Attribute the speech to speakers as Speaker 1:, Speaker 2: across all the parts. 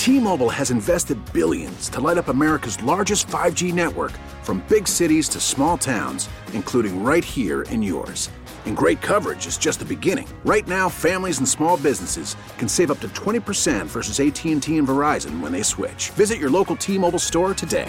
Speaker 1: T-Mobile has invested billions to light up America's largest 5G network, from big cities to small towns, including right here in yours. And great coverage is just the beginning. Right now, families and small businesses can save up to 20% versus AT&T and Verizon when they switch. Visit your local T-Mobile store today.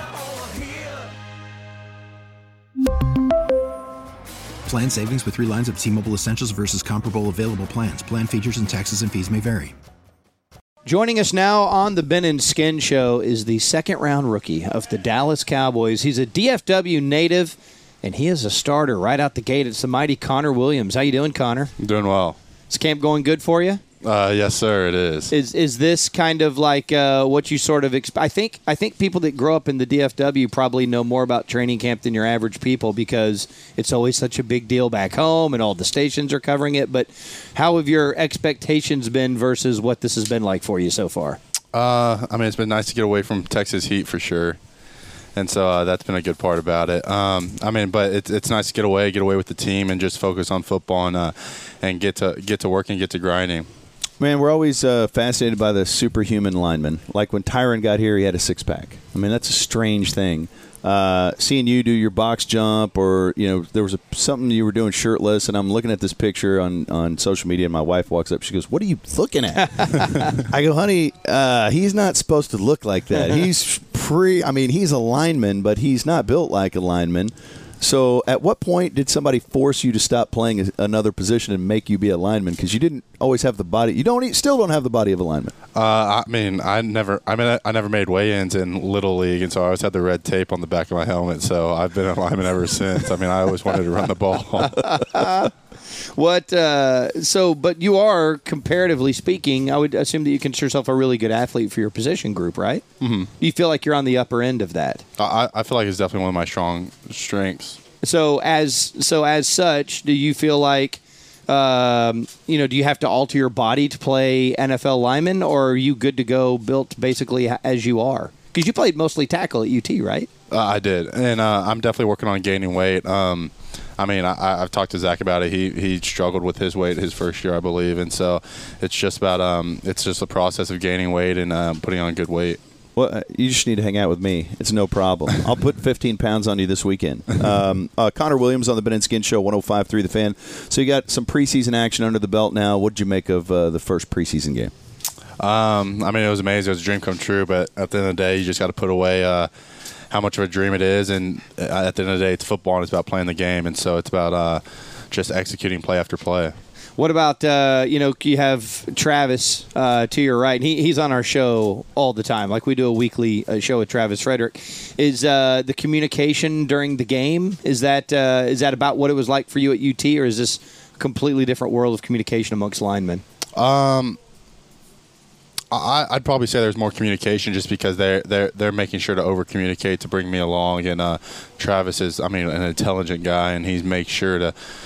Speaker 2: Plan savings with 3 lines of T-Mobile Essentials versus comparable available plans. Plan features and taxes and fees may vary.
Speaker 3: Joining us now on the Ben and Skin Show is the second-round rookie of the Dallas Cowboys. He's a DFW native, and he is a starter right out the gate. It's the mighty Connor Williams. How you doing, Connor?
Speaker 4: Doing well.
Speaker 3: Is camp going good for you?
Speaker 4: Yes, sir, it is.
Speaker 3: Is this kind of like what you sort of expect? I think people that grow up in the DFW probably know more about training camp than your average people because it's always such a big deal back home and all the stations are covering it. But how have your expectations been versus what this has been like for you so far?
Speaker 4: It's been nice to get away from Texas heat for sure. And so that's been a good part about it. But it's nice to get away with the team and just focus on football and get to work and get to grinding.
Speaker 5: Man, we're always fascinated by the superhuman lineman. Like when Tyron got here, he had a six-pack. I mean, that's a strange thing. Seeing you do your box jump or, there was something you were doing shirtless, and I'm looking at this picture on social media, and my wife walks up. She goes, "What are you looking at?" I go, "Honey, he's not supposed to look like that. He's he's a lineman, but he's not built like a lineman." So at what point did somebody force you to stop playing another position and make you be a lineman? Because you didn't always have the body. Still don't have the body of a lineman.
Speaker 4: I never made weigh-ins in Little League, and so I always had the red tape on the back of my helmet. So I've been a lineman ever since. I always wanted to run the ball.
Speaker 3: But you are, comparatively speaking, I would assume that you consider yourself a really good athlete for your position group, right?
Speaker 4: Mm-hmm.
Speaker 3: You feel like you're on the upper end of that.
Speaker 4: I feel like it's definitely one of my strong strengths.
Speaker 3: So as such, do you feel like, do you have to alter your body to play NFL lineman, or are you good to go built basically as you are? Because you played mostly tackle at UT, right?
Speaker 4: I did, and I'm definitely working on gaining weight. I've talked to Zach about it. He struggled with his weight his first year, I believe, and so it's just about it's just a process of gaining weight and putting on good weight.
Speaker 5: Well, you just need to hang out with me. It's no problem. I'll put 15 pounds on you this weekend. Connor Williams on the Ben and Skin Show, 105.3 The Fan. So you got some preseason action under the belt now. What did you make of the first preseason game?
Speaker 4: It was amazing. It was a dream come true, but at the end of the day, you just got to put away how much of a dream it is. And at the end of the day, it's football, and it's about playing the game. And so it's about just executing play after play.
Speaker 3: What about, you have Travis to your right. And he's on our show all the time. Like we do a weekly show with Travis Frederick. Is the communication during the game, is that about what it was like for you at UT, or is this a completely different world of communication amongst linemen?
Speaker 4: I'd probably say there's more communication just because they're making sure to over-communicate to bring me along. And Travis is, an intelligent guy, and he's make sure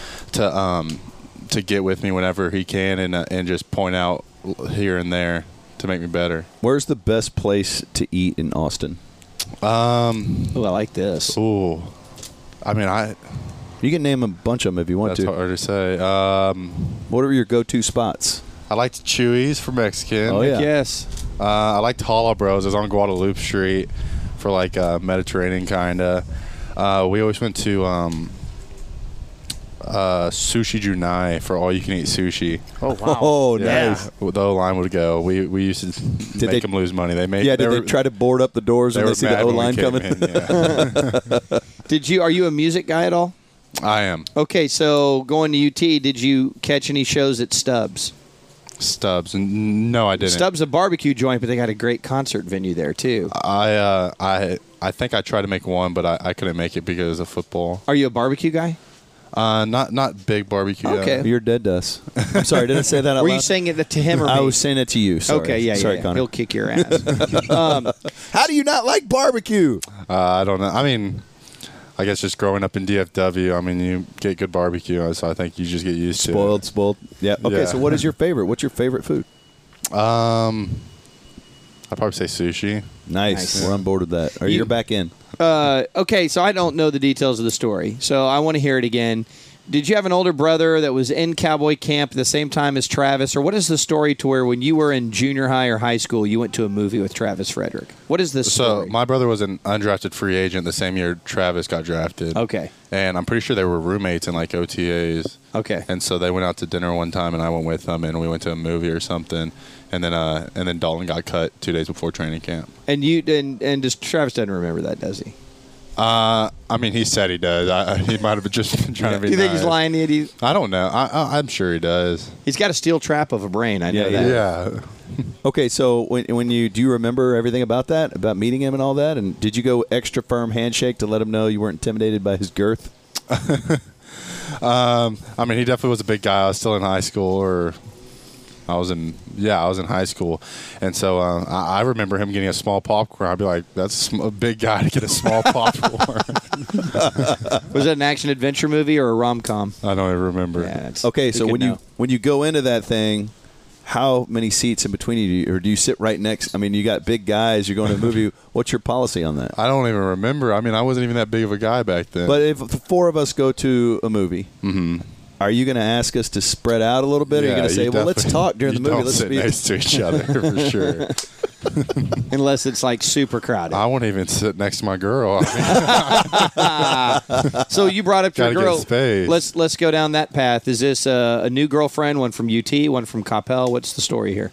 Speaker 4: to get with me whenever he can and just point out here and there to make me better.
Speaker 5: Where's the best place to eat in Austin?
Speaker 3: I like this.
Speaker 4: Ooh.
Speaker 5: You can name a bunch of them if you want to.
Speaker 4: That's hard to say.
Speaker 5: What are your go-to spots?
Speaker 4: I liked Chewy's for Mexican.
Speaker 5: Oh, yeah.
Speaker 3: Yes.
Speaker 4: I liked Hollow Bros. I was on Guadalupe Street for Mediterranean kind of. We always went to Sushi Junai for all-you-can-eat sushi.
Speaker 3: Oh, wow.
Speaker 5: Oh, nice.
Speaker 4: Yeah. The O-line would go. We used to make them lose money. Did they try to board up the doors when they see the O-line coming?
Speaker 3: Are you a music guy at all?
Speaker 4: I am.
Speaker 3: Okay, so going to UT, did you catch any shows at Stubbs?
Speaker 4: Stubbs? No, I didn't.
Speaker 3: Stubbs a barbecue joint, but they got a great concert venue there, too.
Speaker 4: I think I tried to make one, but I couldn't make it because of football.
Speaker 3: Are you a barbecue guy?
Speaker 4: Not big barbecue.
Speaker 3: Okay.
Speaker 5: You're dead to us. I'm sorry, did I say that out loud?
Speaker 3: Were you saying it to him or me?
Speaker 5: I was saying it to you. Sorry.
Speaker 3: Okay, yeah.
Speaker 5: Connor.
Speaker 3: He'll kick your ass.
Speaker 5: How do you not like barbecue?
Speaker 4: I don't know. I guess just growing up in DFW, you get good barbecue, so I think you just get used to it.
Speaker 5: Spoiled. Yeah. Okay, so what is your favorite? What's your favorite food?
Speaker 4: I'd probably say sushi.
Speaker 5: Nice. We're on board with that. You're back in.
Speaker 3: Okay, so I don't know the details of the story, so I want to hear it again. did you have an older brother that was in cowboy camp at the same time as Travis, or what is the story to where when you were in junior high or high school, you went to a movie with Travis Frederick? What is this story?
Speaker 4: So my brother was an undrafted free agent the same year Travis got drafted.
Speaker 3: Okay.
Speaker 4: And I'm pretty sure they were roommates in like OTAs.
Speaker 3: Okay.
Speaker 4: And so they went out to dinner one time, and I went with them, and we went to a movie or something. And then Dalton got cut 2 days before training camp.
Speaker 3: And Travis doesn't remember that, does he?
Speaker 4: I mean, he said he does. He might have just been trying to be
Speaker 3: Do you think
Speaker 4: nice.
Speaker 3: he's lying to you?
Speaker 4: I don't know. I'm sure he does.
Speaker 3: He's got a steel trap of a brain. I know that.
Speaker 4: Yeah.
Speaker 5: Okay, so when you do you remember everything about that, about meeting him and all that, and did you go extra firm handshake to let him know you weren't intimidated by his girth?
Speaker 4: I mean, he definitely was a big guy. I was still in high school, or I was in high school, and so I remember him getting a small popcorn. I'd be like, "That's a big guy to get a small popcorn."
Speaker 3: Was it an action adventure movie or a rom-com?
Speaker 4: I don't even remember.
Speaker 3: Yeah,
Speaker 5: Okay, so when you go into that thing, how many seats in between you, or do you sit right next? I mean, you got big guys. You're going to a movie. What's your policy on that?
Speaker 4: I don't even remember. I mean, I wasn't even that big of a guy back then.
Speaker 5: But if the four of us go to a movie, are you going to ask us to spread out a little bit? Or are you going to say, well, let's talk during the movie? Let's
Speaker 4: sit next to each other for sure.
Speaker 3: Unless it's like super crowded.
Speaker 4: I won't even sit next to my girl.
Speaker 3: So you brought up your
Speaker 4: Gotta
Speaker 3: girl.
Speaker 4: get space.
Speaker 3: Let's go down that path. Is this a new girlfriend? One from UT? One from Coppell? What's the story here?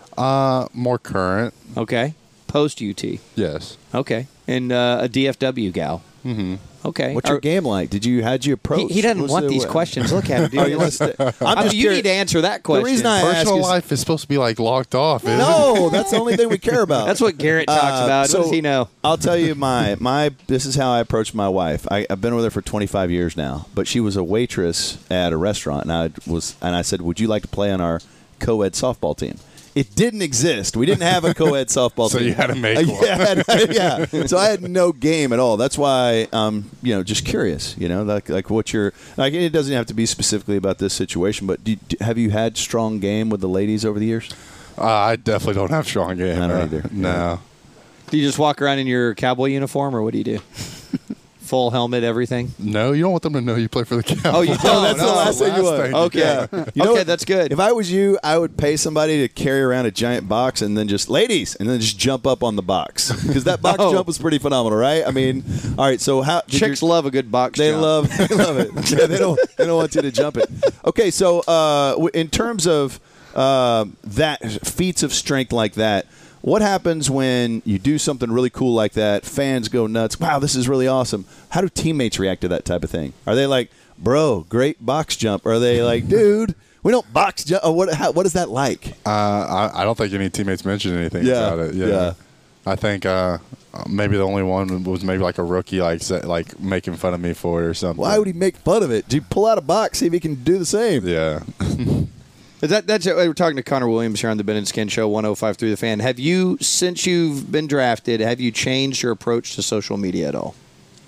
Speaker 4: More current.
Speaker 3: Okay. Post UT.
Speaker 4: Yes.
Speaker 3: Okay. And a DFW gal. Mm-hmm. Okay.
Speaker 5: What's your game like? How'd you approach?
Speaker 3: He doesn't want these questions. Look at him. Dude.
Speaker 5: I'm just
Speaker 3: you need to answer that question.
Speaker 5: The reason I ask
Speaker 4: Personal
Speaker 5: is,
Speaker 4: life is supposed to be like locked off. Isn't it?
Speaker 5: no, that's the only thing we care about.
Speaker 3: That's what Garrett talks about.
Speaker 5: so
Speaker 3: What does he know?
Speaker 5: I'll tell you this is how I approached my wife. I've been with her for 25 years now, but she was a waitress at a restaurant, and I said, would you like to play on our co-ed softball team? It didn't exist. We didn't have a co-ed softball team.
Speaker 4: So you had to make one.
Speaker 5: Yeah. So I had no game at all. That's why just curious, like what your it doesn't have to be specifically about this situation, but have you had strong game with the ladies over the years?
Speaker 4: I definitely don't have strong game.
Speaker 5: I don't either.
Speaker 4: No.
Speaker 3: Do you just walk around in your cowboy uniform, or what do you do? Full helmet, everything?
Speaker 4: No, you don't want them to know you play for the Cowboys.
Speaker 3: Oh, you don't?
Speaker 5: That's the last thing you want.
Speaker 3: Okay.
Speaker 5: Yeah.
Speaker 3: Okay, that's good.
Speaker 5: If I was you, I would pay somebody to carry around a giant box and then just jump up on the box, because that box jump was pretty phenomenal, right? I mean, all right. So how
Speaker 3: chicks love a good box
Speaker 5: they
Speaker 3: jump.
Speaker 5: love it. Yeah, they don't want you to jump it. Okay, so in terms of that feats of strength like that, what happens when you do something really cool like that? Fans go nuts. Wow, this is really awesome. How do teammates react to that type of thing? Are they like, bro, great box jump? Or are they like, dude, we don't box jump? Or what is that like?
Speaker 4: I don't think any teammates mentioned anything about it.
Speaker 5: Yeah.
Speaker 4: I think maybe the only one was maybe like a rookie, like making fun of me for it or something.
Speaker 5: Why would he make fun of it? Dude, pull out a box, see if he can do the same.
Speaker 4: Yeah.
Speaker 3: That's it. We're talking to Connor Williams here on the Ben and Skin Show, 105 through the Fan. Have you, since you've been drafted, have you changed your approach to social media at all?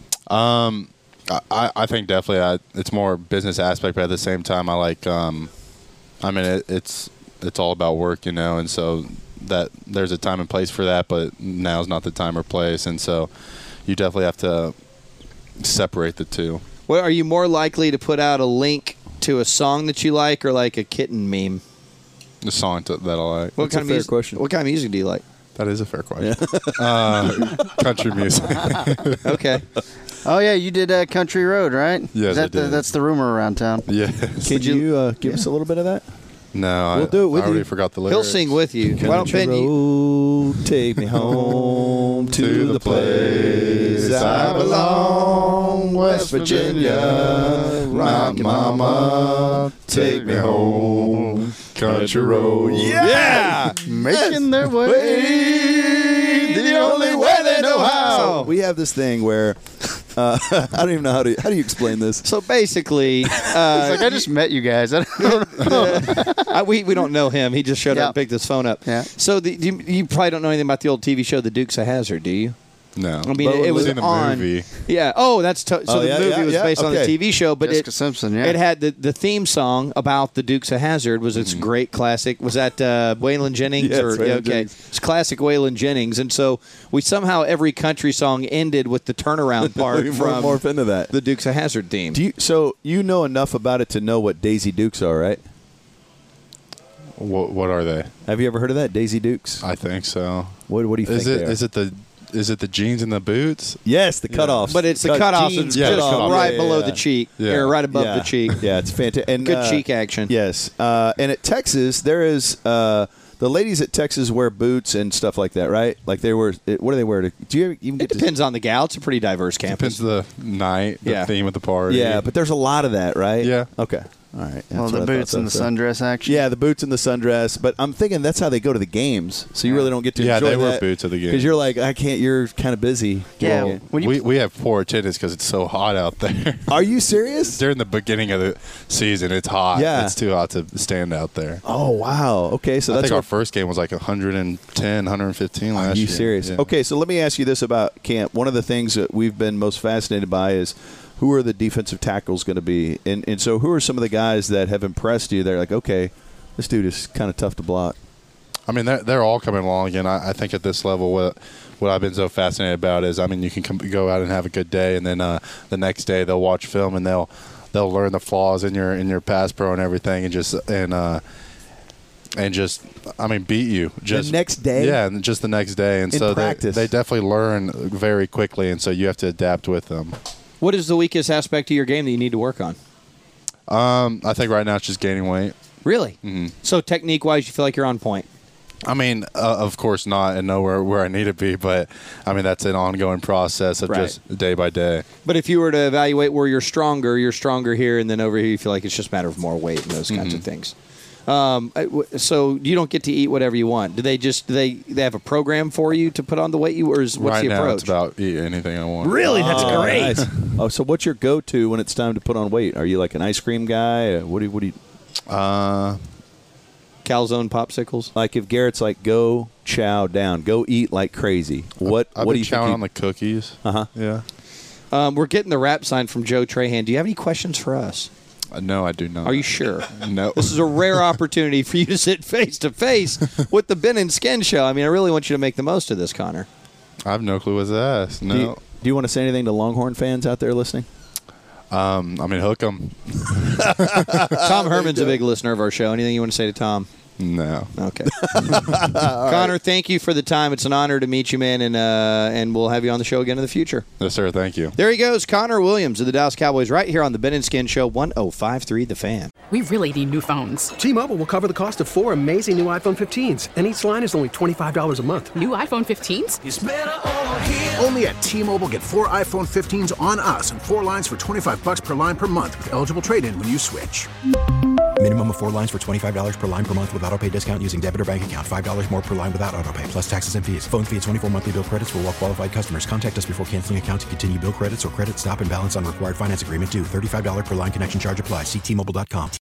Speaker 4: I think definitely it's more business aspect, but at the same time, I like. It's all about work, and so that there's a time and place for that, but now's not the time or place, and so you definitely have to separate the two.
Speaker 3: Well, are you more likely to put out a link to a song that you like, or like a kitten meme?
Speaker 4: The song that I like.
Speaker 3: What kind of music?
Speaker 5: Question.
Speaker 3: What kind of music do you like?
Speaker 4: That is a fair question. Country music.
Speaker 3: Okay.
Speaker 6: Oh yeah, you did Country Road, right?
Speaker 4: Yes, I did.
Speaker 6: That's the rumor around town.
Speaker 4: Yes.
Speaker 5: Could you give us a little bit of that?
Speaker 4: No,
Speaker 5: We'll do it with
Speaker 4: I already
Speaker 5: you.
Speaker 4: forgot the lyrics.
Speaker 3: He'll sing with you. Why don't Ben?
Speaker 5: Road, take me home to the place I belong, West Virginia. Rock mama, take me home,
Speaker 4: Country Road.
Speaker 5: Yeah!
Speaker 6: Making their way
Speaker 5: the only way they know how. We have this thing where I don't even know how do you explain this.
Speaker 3: So basically,
Speaker 6: It's like, I just met you guys. I don't know.
Speaker 3: we don't know him. He just showed
Speaker 6: Yeah.
Speaker 3: up and picked his phone up.
Speaker 6: Yeah.
Speaker 3: So you probably don't know anything about the old TV show The Dukes of Hazzard, do you?
Speaker 4: No.
Speaker 3: I mean, it was
Speaker 4: in the
Speaker 3: on.
Speaker 4: movie.
Speaker 3: Yeah. Oh, that's so. The movie was based on the
Speaker 5: okay.
Speaker 3: TV show, but
Speaker 6: Jessica Simpson, yeah.
Speaker 3: it had the theme song about the Dukes of Hazzard. Was its great classic? Was that Waylon Jennings?
Speaker 5: Yes,
Speaker 3: or
Speaker 5: Waylon
Speaker 3: okay,
Speaker 5: Jennings.
Speaker 3: it's classic Waylon Jennings, and so we somehow every country song ended with the turnaround part
Speaker 5: We
Speaker 3: from
Speaker 5: morph into that.
Speaker 3: the Dukes of Hazzard theme.
Speaker 5: So you know enough about it to know what Daisy Dukes are, right?
Speaker 4: What are they?
Speaker 5: Have you ever heard of that, Daisy Dukes?
Speaker 4: I think so.
Speaker 5: What do you think?
Speaker 4: Is it?
Speaker 5: they are?
Speaker 4: Is it the jeans and the boots?
Speaker 5: Yes, the cutoffs.
Speaker 3: But it's the cutoffs
Speaker 5: jeans
Speaker 3: just
Speaker 5: cutoff.
Speaker 3: right
Speaker 5: Yeah,
Speaker 3: below
Speaker 5: yeah,
Speaker 3: the cheek,
Speaker 4: Yeah.
Speaker 3: or right above
Speaker 5: yeah.
Speaker 3: the cheek.
Speaker 5: Yeah, it's fantastic. And,
Speaker 3: Good cheek action.
Speaker 5: Yes, and at Texas there is the ladies at Texas wear boots and stuff like that, right? Like they wear. What do they wear? Do you even
Speaker 3: It
Speaker 5: get
Speaker 3: depends on the gal. It's a pretty diverse campus.
Speaker 4: Depends the night, the
Speaker 3: Yeah.
Speaker 4: theme of the party.
Speaker 5: to? Yeah, but there's a lot of that, right?
Speaker 4: Yeah.
Speaker 5: Okay. All right. That's
Speaker 6: Well,
Speaker 5: what
Speaker 6: the
Speaker 5: I thought,
Speaker 6: boots and the
Speaker 5: so.
Speaker 6: sundress action.
Speaker 5: Yeah, the boots and the sundress. But I'm thinking that's how they go to the games. So you really don't get to
Speaker 4: Yeah,
Speaker 5: enjoy
Speaker 4: they wear
Speaker 5: that
Speaker 4: boots at the game.
Speaker 5: because you're like, I can't. You're kind of busy.
Speaker 6: Yeah.
Speaker 5: Well,
Speaker 6: When you,
Speaker 4: we have poor attendance because it's so hot out there.
Speaker 5: Are you serious?
Speaker 4: During the beginning of the season, it's hot.
Speaker 5: Yeah.
Speaker 4: It's too hot to stand out there.
Speaker 5: Oh wow. Okay, so
Speaker 4: I
Speaker 5: that's
Speaker 4: think
Speaker 5: what
Speaker 4: our first game was like 110, 115 last year.
Speaker 5: Are you serious?
Speaker 4: Yeah.
Speaker 5: Okay, so let me ask you this about camp. One of the things that we've been most fascinated by is who are the defensive tackles going to be? And so who are some of the guys that have impressed you? They're like, okay, this dude is kind of tough to block.
Speaker 4: I mean, they're all coming along again. I think at this level, what I've been so fascinated about is, I mean, you can go out and have a good day, and then the next day they'll watch film and they'll learn the flaws in your pass pro and everything, and just I mean, beat you just
Speaker 5: The next day?
Speaker 4: Yeah, and just the next day, and
Speaker 5: In
Speaker 4: so
Speaker 5: practice.
Speaker 4: they definitely learn very quickly, and so you have to adapt with them.
Speaker 3: What is the weakest aspect of your game that you need to work on?
Speaker 4: I think right now it's just gaining weight.
Speaker 3: Really?
Speaker 4: Mm-hmm.
Speaker 3: So technique-wise, you feel like you're on point?
Speaker 4: I mean, of course not, and nowhere where I need to be, but I mean that's an ongoing process of
Speaker 3: Right.
Speaker 4: just day by day.
Speaker 3: But if you were to evaluate where you're stronger here, and then over here you feel like it's just a matter of more weight and those kinds of things. So you don't get to eat whatever you want. Do they have a program for you to put on the weight what's
Speaker 4: right
Speaker 3: the
Speaker 4: now,
Speaker 3: approach?
Speaker 4: it's about eat anything I want.
Speaker 3: Really? That's great.
Speaker 5: Nice. Oh, so what's your go-to when it's time to put on weight? Are you like an ice cream guy? What do you
Speaker 3: Calzone popsicles.
Speaker 5: like? If Garrett's like, go chow down, go eat like crazy. What
Speaker 4: I've
Speaker 5: what do
Speaker 4: been
Speaker 5: you
Speaker 4: chowing
Speaker 5: think?
Speaker 4: on the cookies.
Speaker 5: Uh-huh.
Speaker 4: Yeah.
Speaker 3: We're getting the rap sign from Joe Trahan. Do you have any questions for us?
Speaker 4: No, I do not.
Speaker 3: Are you sure?
Speaker 4: No.
Speaker 3: This is a rare opportunity for you to sit face to face with the Ben and Skin Show. I mean, I really want you to make the most of this, Connor.
Speaker 4: I have no clue what to ask. No.
Speaker 5: Do you want to say anything to Longhorn fans out there listening?
Speaker 4: I mean, hook 'em.
Speaker 3: Tom Herman's a big listener of our show. Anything you want to say to Tom?
Speaker 4: No.
Speaker 3: Okay. Connor, thank you for the time. It's an honor to meet you, man, and we'll have you on the show again in the future.
Speaker 4: Yes, sir. Thank you.
Speaker 3: There he goes, Connor Williams of the Dallas Cowboys, right here on the Ben and Skin Show, 105.3 The Fan.
Speaker 7: We really need new phones.
Speaker 8: T-Mobile will cover the cost of 4 amazing new iPhone 15s, and each line is only $25 a month.
Speaker 7: New iPhone 15s?
Speaker 1: Only at T-Mobile, get 4 iPhone 15s on us and 4 lines for $25 per line per month with eligible trade-in when you switch.
Speaker 2: Minimum of 4 lines for $25 per line per month with autopay discount using debit or bank account. $5 more per line without autopay, plus taxes and fees. Phone fee at 24 monthly bill credits for well-qualified customers. Contact us before canceling account to continue bill credits or credit stop and balance on required finance agreement due. $35 per line connection charge applies. See T-Mobile.com.